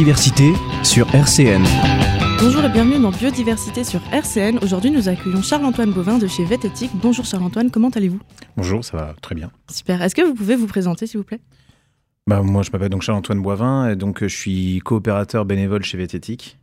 Biodiversité sur RCN. Bonjour et bienvenue dans Biodiversité sur RCN. Aujourd'hui, nous accueillons Charles-Antoine Bovin de chez Vettétique. Bonjour Charles-Antoine, comment allez-vous ? Bonjour, ça va très bien. Super. Est-ce que vous pouvez vous présenter, s'il vous plaît ? Moi, je m'appelle donc Charles-Antoine Bovin et donc je suis coopérateur bénévole chez Vettétique.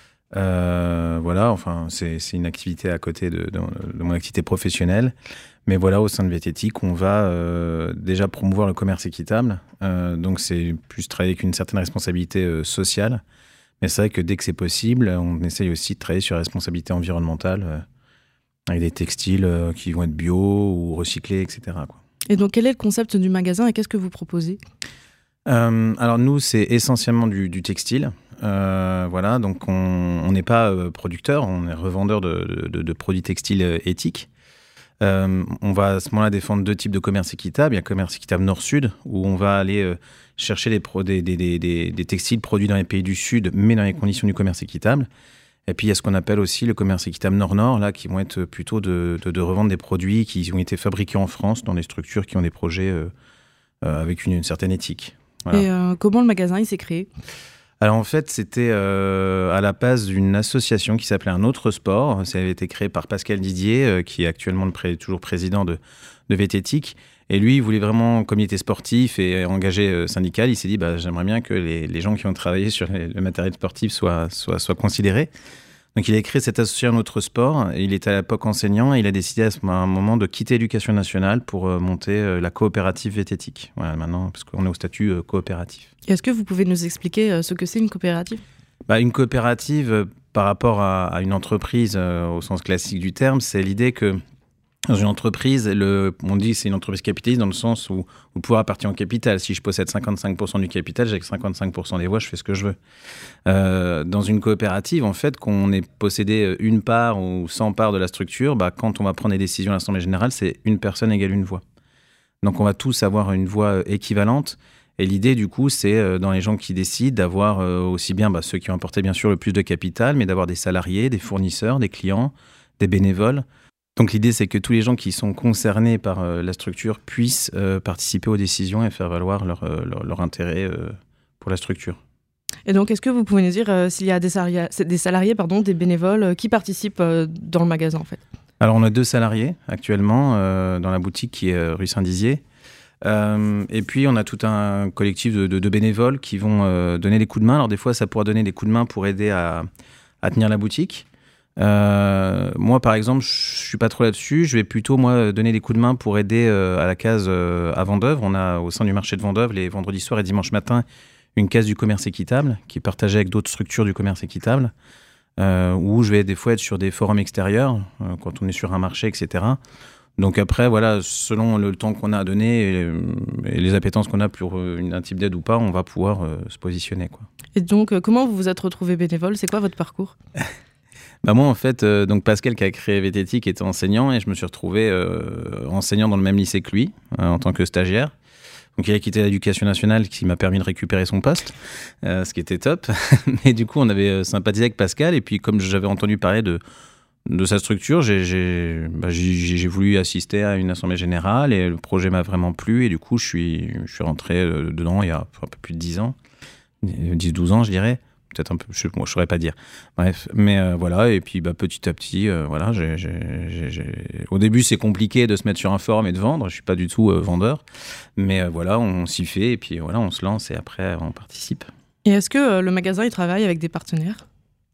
C'est une activité à côté de mon activité professionnelle. Mais voilà, au sein de Vettétique, on va déjà promouvoir le commerce équitable. Donc c'est plus travailler avec une certaine responsabilité sociale. Mais c'est vrai que dès que c'est possible, on essaye aussi de travailler sur la responsabilité environnementale avec des textiles qui vont être bio ou recyclés, etc., quoi. Et donc, quel est le concept du magasin et qu'est-ce que vous proposez ? Alors nous, c'est essentiellement du textile. Donc on n'est pas producteur, on est revendeur de produits textiles éthiques. On va à ce moment-là défendre deux types de commerce équitable. Il y a le commerce équitable nord-sud, où on va aller chercher des textiles produits dans les pays du sud, mais dans les conditions du commerce équitable. Et puis il y a ce qu'on appelle aussi le commerce équitable nord-nord, là, qui vont être plutôt de revendre des produits qui ont été fabriqués en France dans des structures qui ont des projets avec une certaine éthique. Voilà. Et comment le magasin il s'est créé ? Alors en fait, c'était à la base d'une association qui s'appelait Un Autre Sport. Ça avait été créé par Pascal Didier, qui est actuellement toujours président de Vettétique. Et lui, il voulait vraiment, comme il était sportif et engagé syndical, il s'est dit j'aimerais bien que les gens qui ont travaillé sur le matériel sportif soient considérés. Donc il a créé cette association Un Autre Sport. Et il était à l'époque enseignant et il a décidé à un moment de quitter l'Éducation nationale pour monter la coopérative Vettétique. Voilà, maintenant, parce qu'on est au statut coopératif. Est-ce que vous pouvez nous expliquer ce que c'est une coopérative ? Une coopérative, par rapport à une entreprise au sens classique du terme, c'est l'idée que dans une entreprise, on dit que c'est une entreprise capitaliste dans le sens où le pouvoir appartient au capital. Si je possède 55% du capital, j'ai que 55% des voix, je fais ce que je veux. Dans une coopérative, en fait, qu'on ait possédé une part ou 100 parts de la structure, quand on va prendre des décisions à l'Assemblée générale, c'est une personne égale une voix. Donc on va tous avoir une voix équivalente. Et l'idée, du coup, c'est dans les gens qui décident d'avoir aussi bien ceux qui ont apporté bien sûr le plus de capital, mais d'avoir des salariés, des fournisseurs, des clients, des bénévoles. Donc l'idée, c'est que tous les gens qui sont concernés par la structure puissent participer aux décisions et faire valoir leur intérêt pour la structure. Et donc, est-ce que vous pouvez nous dire s'il y a des salariés, des bénévoles qui participent dans le magasin, en fait ? Alors, on a 2 salariés actuellement dans la boutique qui est rue Saint-Dizier. Et puis, on a tout un collectif de bénévoles qui vont donner des coups de main. Alors, des fois, ça pourra donner des coups de main pour aider à tenir la boutique. Moi, par exemple, je suis pas trop là-dessus. Je vais plutôt, donner des coups de main pour aider à la case à Vendœuvre. On a, au sein du marché de Vendœuvre, les vendredis soirs et dimanches matin, une case du commerce équitable qui est partagée avec d'autres structures du commerce équitable, où je vais des fois être sur des forums extérieurs, quand on est sur un marché, etc. Donc après, voilà, selon le temps qu'on a à donner et les appétences qu'on a pour un type d'aide ou pas, on va pouvoir se positionner, quoi. Et donc, comment vous vous êtes retrouvé bénévole ? C'est quoi votre parcours ? Moi, en fait, donc Pascal qui a créé Vettétique était enseignant et je me suis retrouvé enseignant dans le même lycée que lui, en tant que stagiaire. Donc il a quitté l'Éducation nationale, qui m'a permis de récupérer son poste, ce qui était top. Mais du coup, on avait sympathisé avec Pascal et puis comme j'avais entendu parler de sa structure, j'ai voulu assister à une assemblée générale et le projet m'a vraiment plu et du coup, je suis rentré dedans il y a un peu plus de 10 ans, 10-12 ans, je dirais. Peut-être un peu, je ne saurais pas dire. Bref, mais voilà, et puis petit à petit, au début, c'est compliqué de se mettre sur un forum et de vendre. Je ne suis pas du tout vendeur, mais voilà, on s'y fait, et puis voilà, on se lance, et après, on participe. Et est-ce que le magasin, il travaille avec des partenaires ? C'est-à-dire ?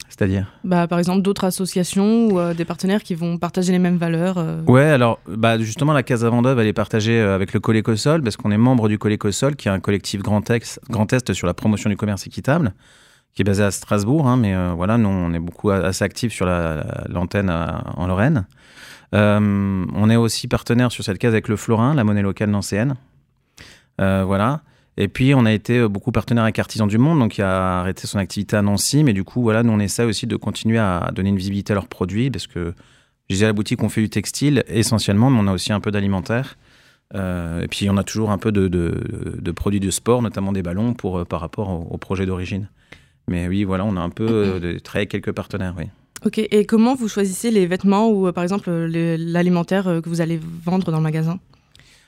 Par exemple, d'autres associations ou des partenaires qui vont partager les mêmes valeurs Ouais, alors, justement, la case à Vendœuvre, elle est partagée avec le Colécosol, parce qu'on est membre du Colécosol, qui est un collectif Grand Est sur la promotion du commerce équitable, qui est basé à Strasbourg, mais nous, on est beaucoup assez actifs sur l'antenne en Lorraine. On est aussi partenaire sur cette case avec le Florin, la monnaie locale nancéenne. Voilà. Et puis, on a été beaucoup partenaire avec Artisans du Monde, donc qui a arrêté son activité à Nancy. Mais du coup, voilà, nous, on essaie aussi de continuer à donner une visibilité à leurs produits, parce que, je disais à la boutique, on fait du textile essentiellement, mais on a aussi un peu d'alimentaire. Et puis, on a toujours un peu de produits de sport, notamment des ballons, par rapport au projet d'origine. Mais oui, voilà, on a un peu travaillé avec quelques partenaires, oui. Ok, et comment vous choisissez les vêtements ou par exemple l'alimentaire que vous allez vendre dans le magasin ?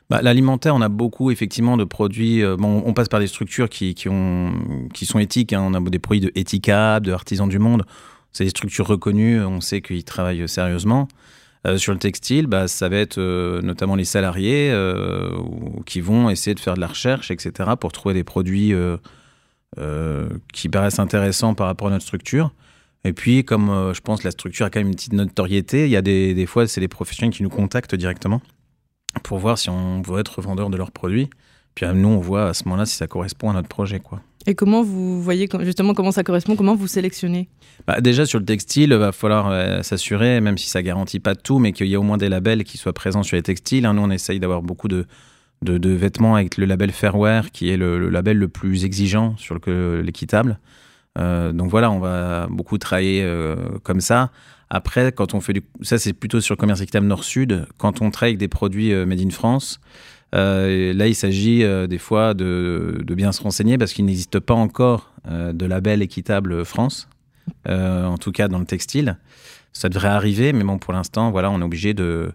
L'alimentaire, on a beaucoup effectivement de produits. On passe par des structures qui sont éthiques. On a des produits de Ethicab, de Artisans du Monde. C'est des structures reconnues. On sait qu'ils travaillent sérieusement. Sur le textile, ça va être notamment les salariés qui vont essayer de faire de la recherche, etc., pour trouver des produits qui paraissent intéressants par rapport à notre structure. Et puis, comme je pense que la structure a quand même une petite notoriété, il y a des fois, c'est des professionnels qui nous contactent directement pour voir si on veut être vendeur de leurs produits. Puis nous, on voit à ce moment-là si ça correspond à notre projet, quoi. Et comment vous voyez justement comment ça correspond, comment vous sélectionnez ? Déjà, sur le textile, il va falloir s'assurer, même si ça ne garantit pas tout, mais qu'il y ait au moins des labels qui soient présents sur les textiles. Nous, on essaye d'avoir beaucoup de vêtements avec le label Fairwear, qui est le label le plus exigeant sur l'équitable. Donc voilà, on va beaucoup travailler comme ça. Après, quand on fait ça, c'est plutôt sur le commerce équitable Nord-Sud. Quand on travaille avec des produits made in France, là, il s'agit des fois de bien se renseigner parce qu'il n'existe pas encore de label équitable France, en tout cas dans le textile. Ça devrait arriver, mais bon, pour l'instant, voilà, on est obligé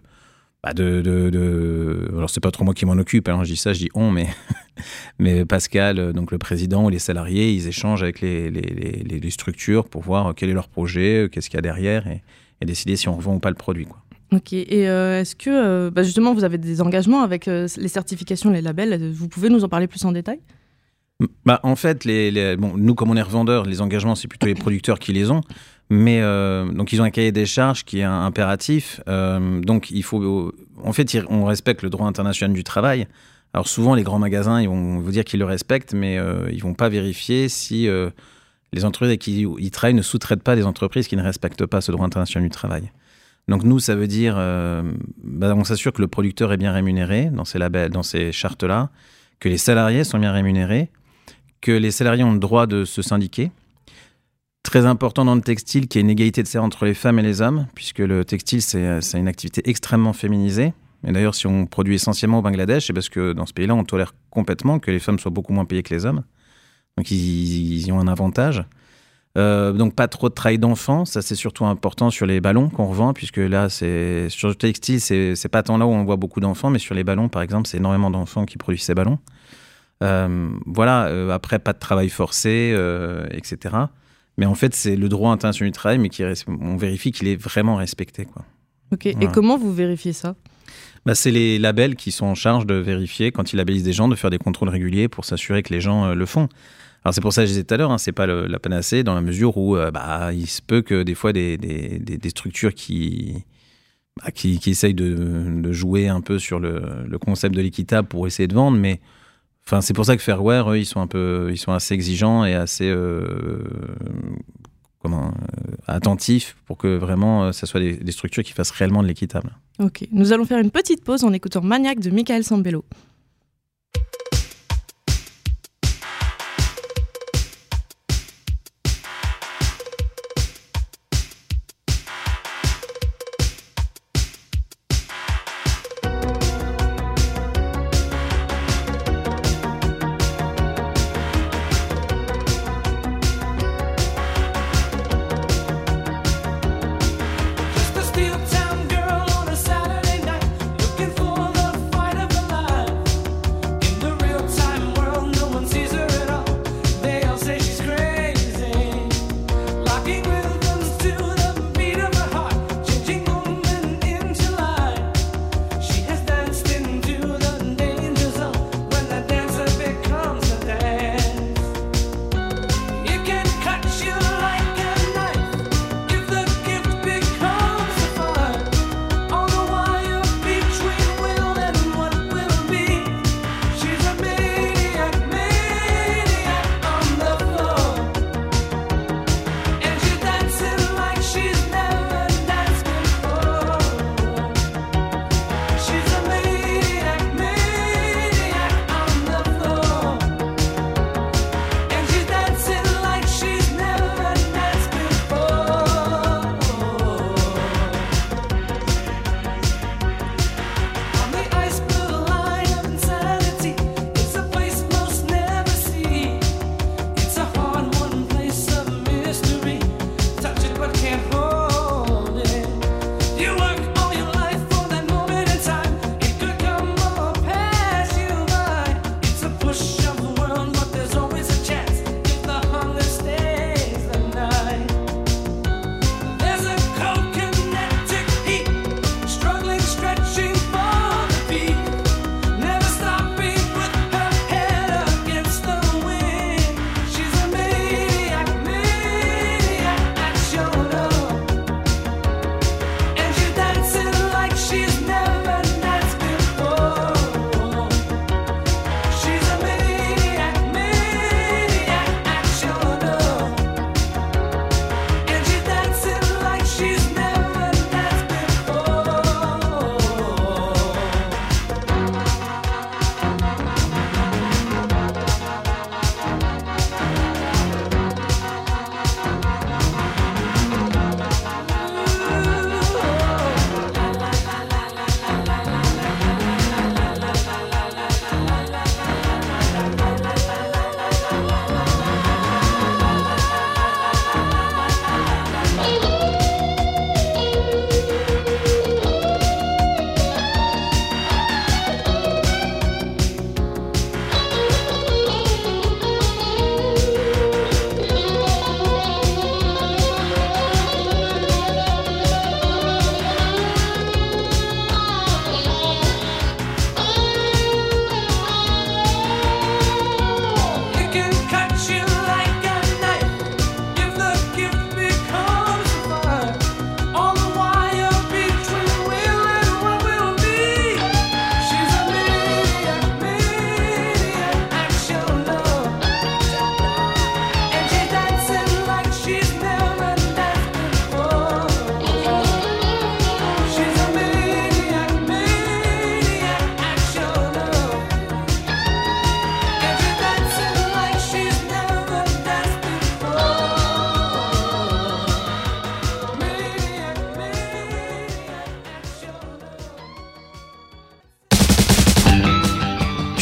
alors c'est pas trop moi qui m'en occupe, alors je dis on, mais Pascal, donc le président ou les salariés, ils échangent avec les structures pour voir quel est leur projet, qu'est-ce qu'il y a derrière et décider si on revend ou pas le produit, quoi. Ok, et est-ce que justement vous avez des engagements avec les certifications, les labels, vous pouvez nous en parler plus en détail ? En fait, nous comme on est revendeurs, les engagements c'est plutôt les producteurs qui les ont. Mais donc ils ont un cahier des charges qui est impératif. Donc il faut, en fait, on respecte le droit international du travail. Alors souvent les grands magasins, ils vont vous dire qu'ils le respectent, mais ils vont pas vérifier si les entreprises avec qui ils travaillent ne sous-traitent pas des entreprises qui ne respectent pas ce droit international du travail. Donc nous, ça veut dire, on s'assure que le producteur est bien rémunéré dans ces labels, dans ces chartes-là, que les salariés sont bien rémunérés, que les salariés ont le droit de se syndiquer. Très important dans le textile qu'il y ait une égalité de salaire entre les femmes et les hommes, puisque le textile, c'est une activité extrêmement féminisée. Et d'ailleurs, si on produit essentiellement au Bangladesh, c'est parce que dans ce pays-là, on tolère complètement que les femmes soient beaucoup moins payées que les hommes. Donc, ils ont un avantage. Donc, pas trop de travail d'enfants. Ça, c'est surtout important sur les ballons qu'on revend, puisque là, sur le textile, c'est pas tant là où on voit beaucoup d'enfants, mais sur les ballons, par exemple, c'est énormément d'enfants qui produisent ces ballons. Après, pas de travail forcé, etc. Mais en fait, c'est le droit international du travail, mais on vérifie qu'il est vraiment respecté, quoi. Ok, voilà. Et comment vous vérifiez ça ? C'est les labels qui sont en charge de vérifier, quand ils labellisent des gens, de faire des contrôles réguliers pour s'assurer que les gens le font. Alors c'est pour ça que je disais tout à l'heure, c'est pas la panacée, dans la mesure où il se peut que des fois des structures qui essayent de jouer un peu sur le concept de l'équitable pour essayer de vendre, mais enfin, c'est pour ça que Fairwear, eux, ils sont assez exigeants et assez attentifs pour que vraiment ça soit des structures qui fassent réellement de l'équitable. Ok, nous allons faire une petite pause en écoutant Maniac de Michael Sambello. Steel town girl on a Saturday night, looking for the fight of her life.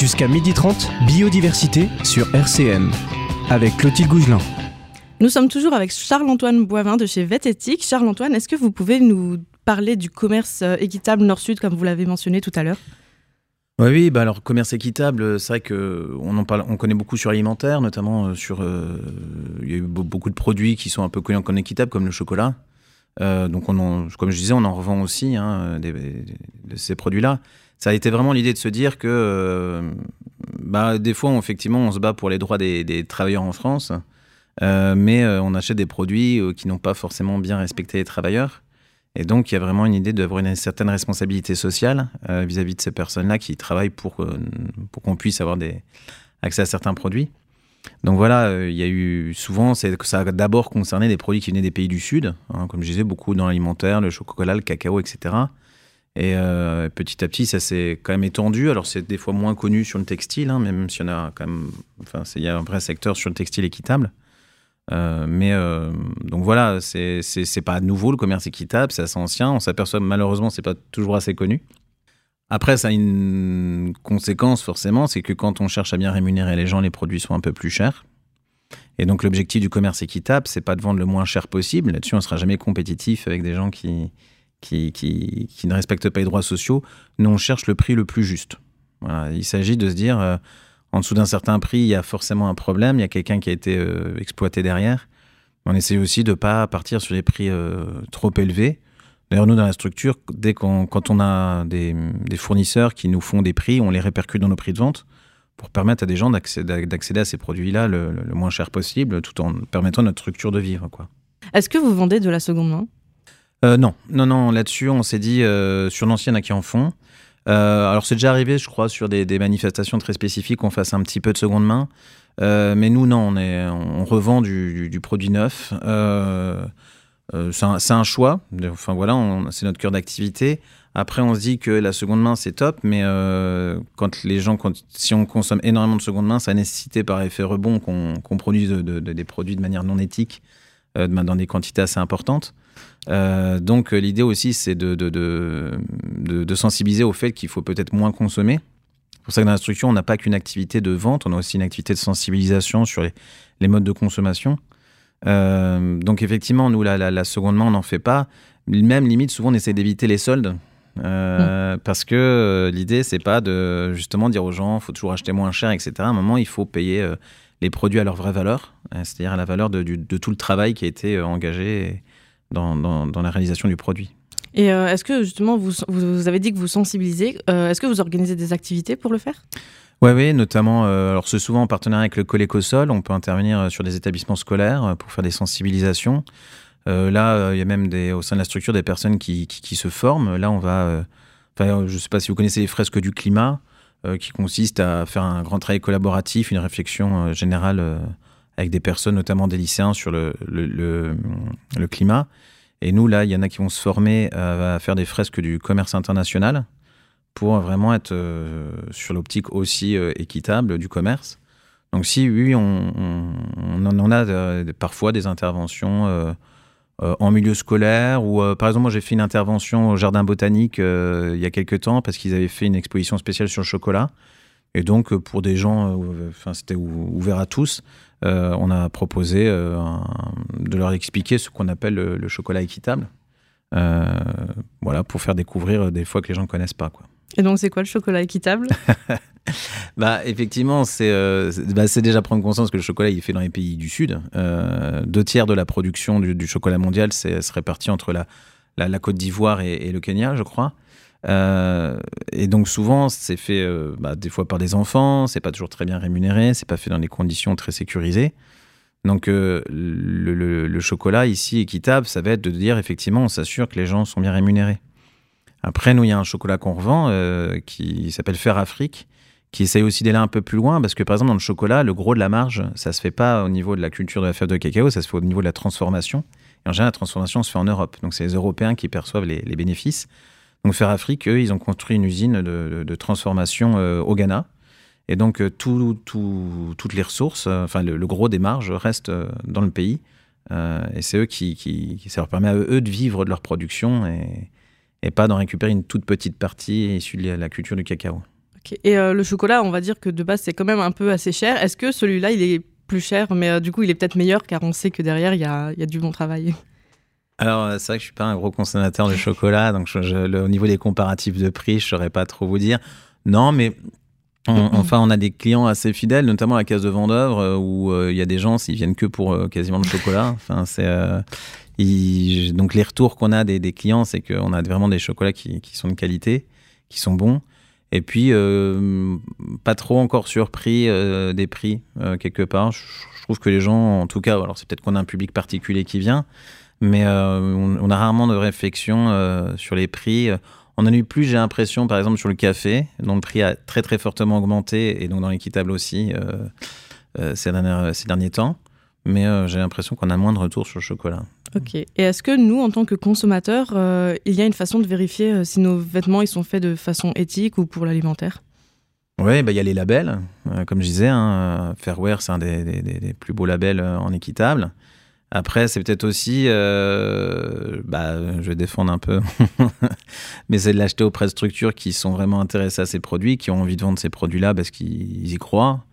Jusqu'à 12h30, biodiversité sur RCN, avec Clotilde Gougelin. Nous sommes toujours avec Charles-Antoine Boivin de chez VetEthique. Charles-Antoine, est-ce que vous pouvez nous parler du commerce équitable Nord-Sud, comme vous l'avez mentionné tout à l'heure ? Oui, alors commerce équitable, c'est vrai qu'on en parle, on connaît beaucoup sur l'alimentaire, notamment il y a eu beaucoup de produits qui sont un peu connus comme équitables, comme le chocolat. Donc comme je disais, on en revend aussi de ces produits-là. Ça a été vraiment l'idée de se dire que des fois, effectivement, on se bat pour les droits des travailleurs en France, mais on achète des produits qui n'ont pas forcément bien respecté les travailleurs. Et donc, il y a vraiment une idée d'avoir une certaine responsabilité sociale vis-à-vis de ces personnes-là qui travaillent pour qu'on puisse avoir accès à certains produits. Donc voilà, il y a eu souvent, ça a d'abord concerné des produits qui venaient des pays du Sud, comme je disais, beaucoup dans l'alimentaire, le chocolat, le cacao, etc. Et petit à petit, ça s'est quand même étendu. Alors, c'est des fois moins connu sur le textile, même s'il y en a quand même. Enfin, il y a un vrai secteur sur le textile équitable. Donc voilà, c'est pas nouveau le commerce équitable, c'est assez ancien. On s'aperçoit malheureusement, c'est pas toujours assez connu. Après, ça a une conséquence forcément, c'est que quand on cherche à bien rémunérer les gens, les produits sont un peu plus chers. Et donc l'objectif du commerce équitable, c'est pas de vendre le moins cher possible. Là-dessus, on sera jamais compétitif avec des gens qui ne respectent pas les droits sociaux. Nous, on cherche le prix le plus juste. Voilà, il s'agit de se dire, en dessous d'un certain prix, il y a forcément un problème, il y a quelqu'un qui a été exploité derrière. On essaie aussi de ne pas partir sur des prix trop élevés. D'ailleurs, nous, dans la structure, quand on a des fournisseurs qui nous font des prix, on les répercute dans nos prix de vente pour permettre à des gens d'accéder à ces produits-là le moins cher possible, tout en permettant à notre structure de vivre, quoi. Est-ce que vous vendez de la seconde main ? Non. Là-dessus, on s'est dit, sur l'ancienne, à qui en font. Alors, c'est déjà arrivé, je crois, sur des manifestations très spécifiques, qu'on fasse un petit peu de seconde main. Mais nous, non, on revend du produit neuf. C'est un choix. Enfin, voilà, c'est notre cœur d'activité. Après, on se dit que la seconde main, c'est top, mais si on consomme énormément de seconde main, ça a nécessité par effet rebond qu'on produise des produits de manière non éthique, dans des quantités assez importantes. Donc l'idée aussi, c'est de sensibiliser au fait qu'il faut peut-être moins consommer. C'est pour ça que dans la structure, on n'a pas qu'une activité de vente, on a aussi une activité de sensibilisation sur les modes de consommation. Donc effectivement, nous, la seconde main, on n'en fait pas. Même limite, souvent, on essaie d'éviter les soldes. Parce que l'idée, c'est pas de justement dire aux gens, il faut toujours acheter moins cher, etc. À un moment, il faut payer les produits à leur vraie valeur, c'est-à-dire à la valeur de tout le travail qui a été engagé dans la réalisation du produit. Et est-ce que justement, vous avez dit que vous sensibilisez, est-ce que vous organisez des activités pour le faire ? Oui, notamment, alors c'est souvent en partenariat avec le Colécosol, on peut intervenir sur des établissements scolaires pour faire des sensibilisations. Là, il y a même au sein de la structure des personnes qui se forment. Là, on va, je ne sais pas si vous connaissez les fresques du climat, qui consistent à faire un grand travail collaboratif, une réflexion générale avec des personnes, notamment des lycéens, sur le climat. Et nous, là, il y en a qui vont se former à faire des fresques du commerce international pour vraiment être sur l'optique aussi équitable du commerce. Donc oui, on en a parfois des interventions en milieu scolaire ou par exemple, moi j'ai fait une intervention au jardin botanique il y a quelques temps parce qu'ils avaient fait une exposition spéciale sur le chocolat. Et donc, pour des gens, c'était ouvert à tous, on a proposé de leur expliquer ce qu'on appelle le chocolat équitable. Voilà, pour faire découvrir des fois que les gens ne connaissent pas, quoi. Et donc, c'est quoi le chocolat équitable ? Effectivement, c'est déjà prendre conscience que le chocolat, il est fait dans les pays du Sud. 2/3 de la production du chocolat mondial se répartit entre la Côte d'Ivoire et le Kenya, je crois. Et donc souvent c'est fait des fois par des enfants, c'est pas toujours très bien rémunéré, c'est pas fait dans des conditions très sécurisées. Donc le chocolat ici équitable, ça va être de dire effectivement on s'assure que les gens sont bien rémunérés. Après nous il y a un chocolat qu'on revend qui s'appelle Faire Afrique, qui essaye aussi d'aller un peu plus loin parce que par exemple dans le chocolat le gros de la marge ça se fait pas au niveau de la culture de la fève de cacao, ça se fait au niveau de la transformation. Et en général la transformation se fait en Europe, donc c'est les Européens qui perçoivent les bénéfices. Donc Faire Afrique, eux, ils ont construit une usine de transformation au Ghana. Et donc, toutes les ressources, le gros des marges reste dans le pays. Et c'est eux ça leur permet à eux de vivre de leur production et pas d'en récupérer une toute petite partie issue de la culture du cacao. Okay. Et le chocolat, on va dire que de base, c'est quand même un peu assez cher. Est-ce que celui-là, il est plus cher, mais du coup, il est peut-être meilleur car on sait que derrière, il y a du bon travail? Alors, c'est vrai que je suis pas un gros consommateur de chocolat, donc au niveau des comparatifs de prix, je saurais pas trop vous dire. Non, mais on a des clients assez fidèles, notamment à la case de Vendeuvre, où il y a des gens, s'ils viennent que pour quasiment le chocolat. Enfin, donc les retours qu'on a des clients, c'est qu'on a vraiment des chocolats qui sont de qualité, qui sont bons. Et puis, pas trop encore surpris des prix, quelque part. Je trouve que les gens, en tout cas, alors c'est peut-être qu'on a un public particulier qui vient, mais on a rarement de réflexion sur les prix. On en a eu plus, j'ai l'impression, par exemple, sur le café, dont le prix a très, très fortement augmenté, et donc dans l'équitable aussi, ces derniers temps. Mais j'ai l'impression qu'on a moins de retours sur le chocolat. Ok. Et est-ce que nous, en tant que consommateurs, il y a une façon de vérifier si nos vêtements ils sont faits de façon éthique ou pour l'alimentaire? Oui, il y a les labels. Comme je disais, Fairwear, c'est un des plus beaux labels en équitable. Après, c'est peut-être aussi, je vais défendre un peu, mais c'est de l'acheter auprès de structures qui sont vraiment intéressées à ces produits, qui ont envie de vendre ces produits-là parce qu'ils y croient.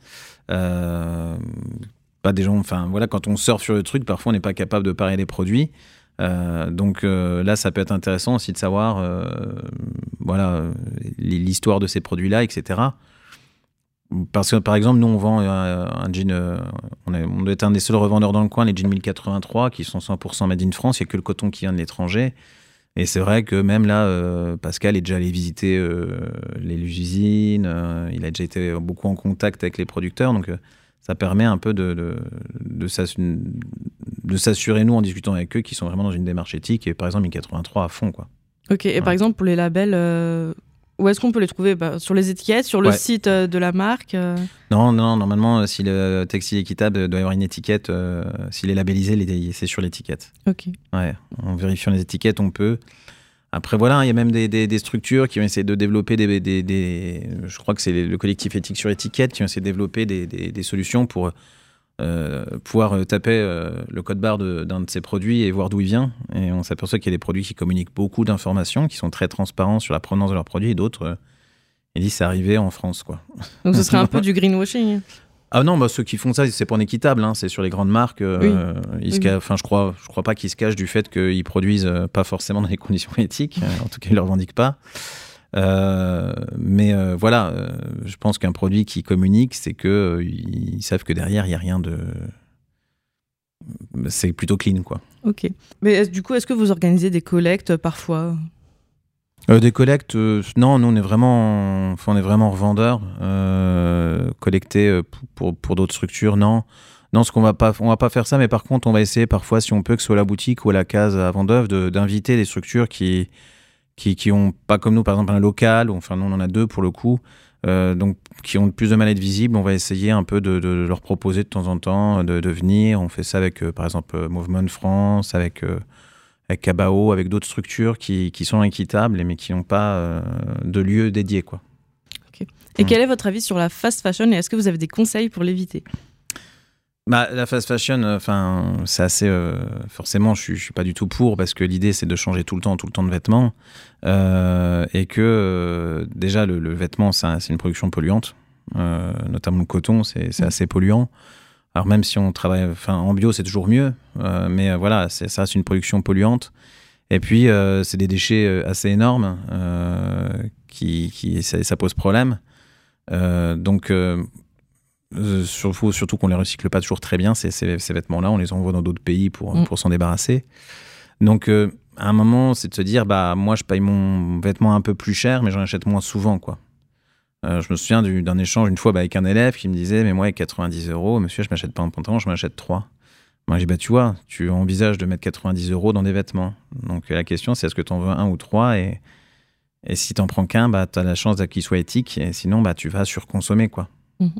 Pas des gens, enfin voilà, quand on surfe sur le truc, parfois on n'est pas capable de parier les produits. Donc là, ça peut être intéressant aussi de savoir, l'histoire de ces produits-là, etc. Parce que par exemple, nous on vend un jean, on doit être un des seuls revendeurs dans le coin, les jeans 1083 qui sont 100% made in France. Il n'y a que le coton qui vient de l'étranger. Et c'est vrai que même là, Pascal est déjà allé visiter les usines. Il a déjà été beaucoup en contact avec les producteurs, donc ça permet un peu de s'assurer, nous, en discutant avec eux, qu'ils sont vraiment dans une démarche éthique, et par exemple 1083 à fond, quoi. Ok. Et par exemple, pour les labels, où est-ce qu'on peut les trouver? Sur les étiquettes, sur le site de la marque? Non, normalement, si le textile équitable doit y avoir une étiquette, s'il est labellisé, c'est sur l'étiquette. Ok. Ouais, en vérifiant les étiquettes, on peut. Après, voilà, il y a même des structures qui ont essayé de développer je crois que c'est le collectif Éthique sur étiquette, qui ont essayé de développer des solutions pour pouvoir taper le code barre d'un de ces produits et voir d'où il vient. Et on s'aperçoit qu'il y a des produits qui communiquent beaucoup d'informations, qui sont très transparents sur la provenance de leurs produits, et d'autres, ils disent c'est arrivé en France, quoi. Donc ce serait un peu du greenwashing. Ah non, ceux qui font ça, c'est pas en équitable, hein, c'est sur les grandes marques. Oui. Je crois pas qu'ils se cachent du fait qu'ils produisent pas forcément dans les conditions éthiques. En tout cas, ils le revendiquent pas. Mais je pense qu'un produit qui communique, c'est que ils savent que derrière il y a rien de. C'est plutôt clean, quoi. Ok. Mais du coup, est-ce que vous organisez des collectes parfois? Des collectes, non, nous on est vraiment revendeurs. Collecter pour d'autres structures, non. Non, on va pas faire ça, mais par contre, on va essayer parfois, si on peut, que ce soit à la boutique ou à la case à Vendeuvre, d'inviter des structures qui ont pas comme nous, par exemple, un local, enfin, nous on en a 2 pour le coup, donc qui ont plus de mal à être visibles. On va essayer un peu de leur proposer de temps en temps de venir. On fait ça avec, par exemple, Movement France, avec Cabao, avec d'autres structures qui sont équitables, mais qui n'ont pas de lieu dédié, quoi. Okay. Et quel est votre avis sur la fast fashion, et est-ce que vous avez des conseils pour l'éviter? La fast fashion, c'est assez. Forcément, je suis pas du tout pour, parce que l'idée c'est de changer tout le temps de vêtements, et que déjà le vêtement, c'est une production polluante, notamment le coton, c'est assez polluant. Alors même si on travaille, en bio, c'est toujours mieux, mais voilà, c'est une production polluante. Et puis c'est des déchets assez énormes, ça pose problème. Donc surtout qu'on les recycle pas toujours très bien, ces vêtements-là, on les envoie dans d'autres pays pour s'en débarrasser. Donc à un moment, c'est de se dire, moi je paye mon vêtement un peu plus cher, mais j'en achète moins souvent, quoi. Je me souviens d'un échange une fois avec un élève qui me disait, mais moi avec 90 €, monsieur, je m'achète pas un pantalon, je m'achète 3. Moi j'ai dit, tu vois, tu envisages de mettre 90 € dans des vêtements. Donc la question c'est, est-ce que tu en veux 1 ou 3, et si tu n'en prends qu'un, tu as la chance qu'il soit éthique, et sinon tu vas surconsommer, quoi.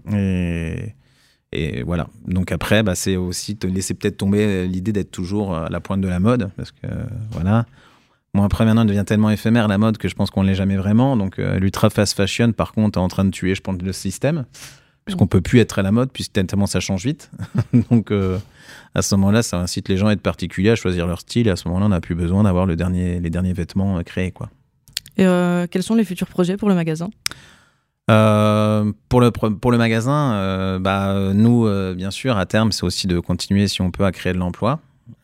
Et voilà. Donc après, c'est aussi te laisser peut-être tomber l'idée d'être toujours à la pointe de la mode, parce que voilà. Bon, après, maintenant, elle devient tellement éphémère, la mode, que je pense qu'on ne l'est jamais vraiment. Donc l'ultra fast fashion, par contre, est en train de tuer, je pense, le système, puisqu'on ne peut plus être à la mode, puisque tellement ça change vite. Donc à ce moment-là, ça incite les gens à être particuliers, à choisir leur style, et à ce moment-là, on n'a plus besoin d'avoir les derniers vêtements créés, quoi. Et quels sont les futurs projets pour le magasin ? Pour le magasin, nous, bien sûr, à terme, c'est aussi de continuer, si on peut, à créer de l'emploi.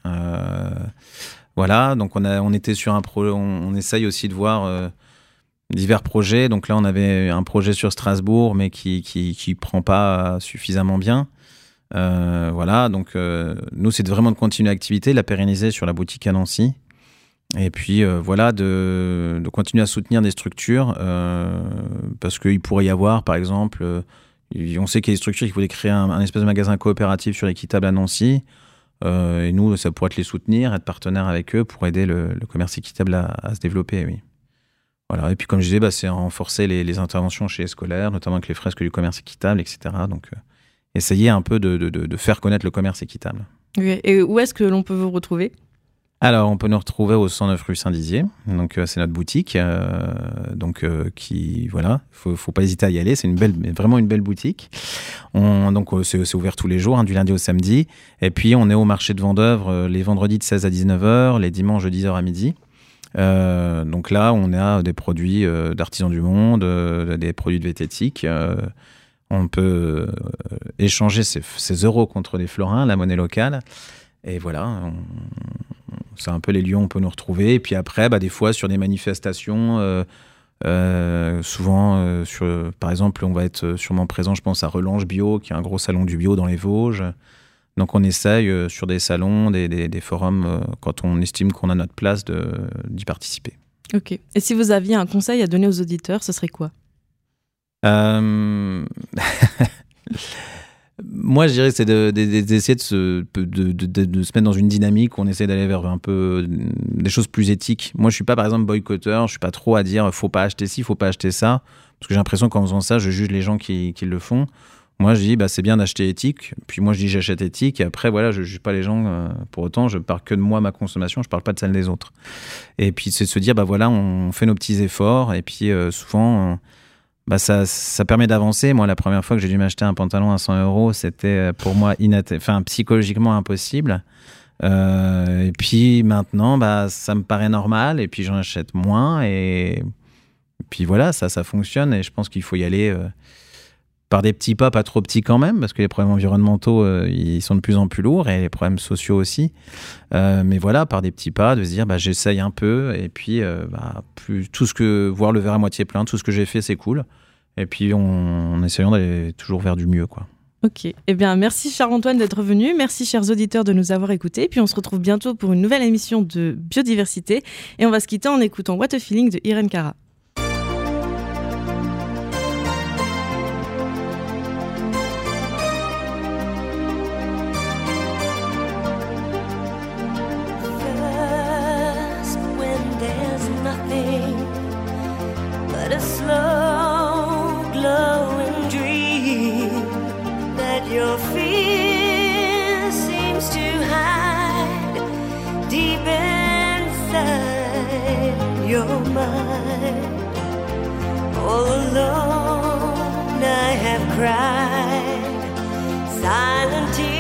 Voilà, donc on était sur un projet, on essaye aussi de voir divers projets. Donc là, on avait un projet sur Strasbourg, mais qui prend pas suffisamment bien. Voilà, donc nous, c'est vraiment de continuer l'activité, de la pérenniser sur la boutique à Nancy. Et puis voilà, de continuer à soutenir des structures parce qu'il pourrait y avoir, par exemple, on sait qu'il y a des structures qui voulaient créer un espèce de magasin coopératif sur l'équitable à Nancy. Et nous, ça pourrait être les soutenir, être partenaire avec eux pour aider le commerce équitable à se développer, oui. Voilà. Et puis comme je disais, c'est renforcer les interventions chez les scolaires, notamment avec les fresques du commerce équitable, etc. Donc essayer un peu de faire connaître le commerce équitable. Okay. Et où est-ce que l'on peut vous retrouver ? Alors, on peut nous retrouver au 109 rue Saint-Dizier. Donc, c'est notre boutique. Qui, voilà, faut pas hésiter à y aller. C'est vraiment une belle boutique. Donc, c'est ouvert tous les jours, du lundi au samedi. Et puis, on est au marché de Vendeuvre les vendredis de 16 à 19h, les dimanches de 10h à midi. Donc là, on a des produits d'artisans du monde, des produits de vététique. On peut échanger ces euros contre des florins, la monnaie locale. Et voilà, c'est un peu les lieux où on peut nous retrouver. Et puis après, des fois, sur des manifestations, souvent, par exemple, on va être sûrement présent, je pense, à Relange Bio, qui est un gros salon du bio dans les Vosges. Donc on essaye sur des salons, des forums, quand on estime qu'on a notre place, d'y participer. Ok. Et si vous aviez un conseil à donner aux auditeurs, ce serait quoi ? Moi, je dirais que c'est d'essayer de se mettre dans une dynamique où on essaie d'aller vers un peu des choses plus éthiques. Moi, je suis pas, par exemple, boycotteur. Je suis pas trop à dire faut pas acheter ci, faut pas acheter ça, parce que j'ai l'impression qu'en faisant ça, je juge les gens qui le font. Moi, je dis c'est bien d'acheter éthique. Puis moi, je dis j'achète éthique. Et après, voilà, je juge pas les gens. Pour autant, je parle que de moi, ma consommation. Je parle pas de celle des autres. Et puis, c'est de se dire voilà, on fait nos petits efforts. Et puis, souvent. Ça permet d'avancer. Moi, la première fois que j'ai dû m'acheter un pantalon à 100 €, c'était pour moi psychologiquement impossible. Et puis maintenant, ça me paraît normal. Et puis j'en achète moins. Et puis voilà, ça fonctionne. Et je pense qu'il faut y aller par des petits pas, pas trop petits quand même, parce que les problèmes environnementaux, ils sont de plus en plus lourds, et les problèmes sociaux aussi. Mais voilà, par des petits pas, de se dire, j'essaye un peu, et puis voir le verre à moitié plein, tout ce que j'ai fait, c'est cool. Et puis en essayant d'aller toujours vers du mieux, quoi. Ok. Eh bien, merci Charles-Antoine d'être venu. Merci, chers auditeurs, de nous avoir écoutés. Puis on se retrouve bientôt pour une nouvelle émission de biodiversité. Et on va se quitter en écoutant What a Feeling de Irene Cara. Your fear seems to hide deep inside your mind. All alone I have cried silent tears.